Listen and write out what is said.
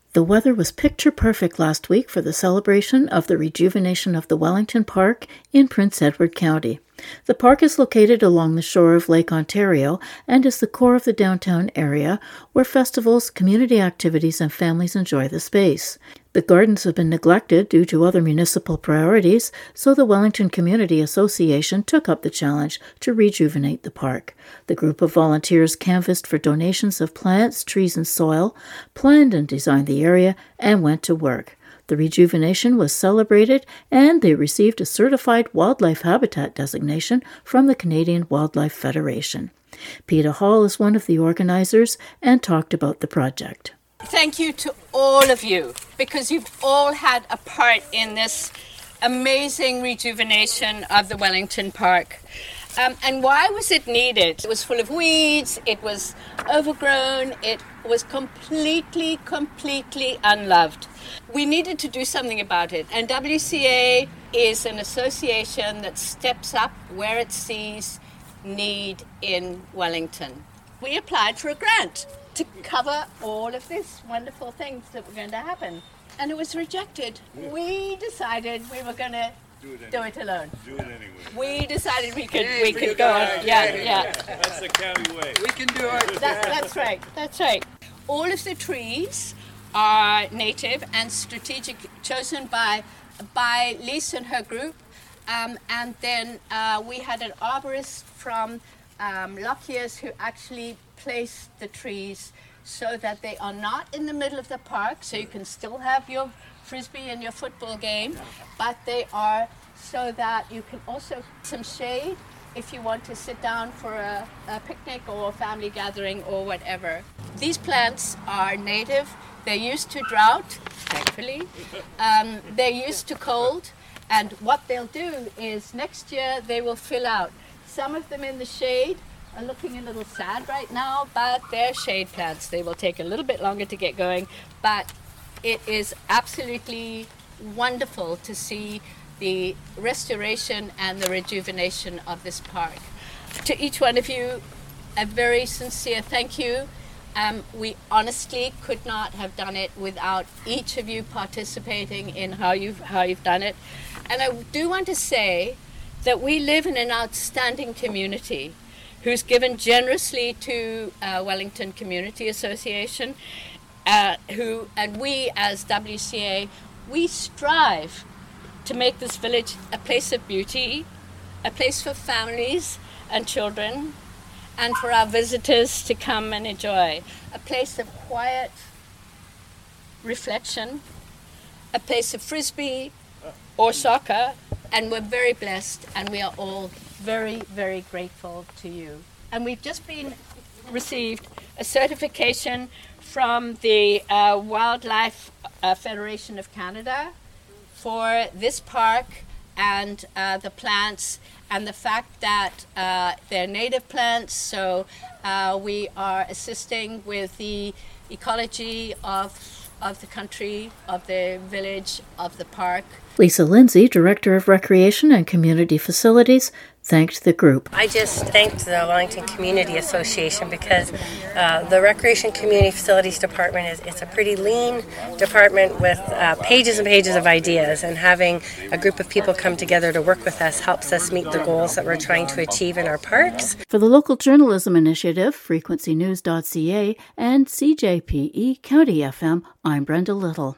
The weather was picture perfect last week for the celebration of the rejuvenation of the Wellington Park in Prince Edward County. The park is located along the shore of Lake Ontario and is the core of the downtown area where festivals, community activities, and families enjoy the space. The gardens have been neglected due to other municipal priorities, so the Wellington Community Association took up the challenge to rejuvenate the park. The group of volunteers canvassed for donations of plants, trees, and soil, planned and designed the area, and went to work. The rejuvenation was celebrated, and they received a certified wildlife habitat designation from the Canadian Wildlife Federation. Peter Hall is one of the organizers and talked about the project. Thank you to all of you, because you've all had a part in this amazing rejuvenation of the Wellington Park. And why was it needed? It was full of weeds, it was overgrown, it was completely unloved. We needed to do something about it, and WCA is an association that steps up where it sees need in Wellington. We applied for a grant to cover all of these wonderful things that were going to happen, and it was rejected. We decided we were going to do it alone. Do it anyway. We decided we could go on. Yeah. That's the county way. We can do it. That's right. All of the trees are native and strategic, chosen by Lisa and her group. And then we had an arborist from Lockyer's who actually placed the trees so that they are not in the middle of the park, so you can still have your frisbee and your football game, but they are so that you can also some shade if you want to sit down for a picnic or a family gathering or whatever. These plants are native. They're used to drought, thankfully. They're used to cold, and what they'll do is next year they will fill out. Some of them in the shade are looking a little sad right now, but they're shade plants. They will take a little bit longer to get going, but it is absolutely wonderful to see the restoration and the rejuvenation of this park. To each one of you, a very sincere thank you. We honestly could not have done it without each of you participating in how you've done it. And I do want to say that we live in an outstanding community who's given generously to Wellington Community Association, and we as WCA, we strive to make this village a place of beauty, a place for families and children, and for our visitors to come and enjoy. A place of quiet reflection, a place of frisbee or soccer, and we're very blessed, and we are all very, very grateful to you. And we've just received a certification from the Wildlife Federation of Canada for this park and the plants, and the fact that they're native plants, so we are assisting with the ecology of the country, of the village, of the park. Lisa Lindsay, Director of Recreation and Community Facilities, thanked the group. I just thanked the Wellington Community Association because the Recreation Community Facilities Department is a pretty lean department with pages and pages of ideas, and having a group of people come together to work with us helps us meet the goals that we're trying to achieve in our parks. For the Local Journalism Initiative, frequencynews.ca, and CJPE County FM, I'm Brenda Little.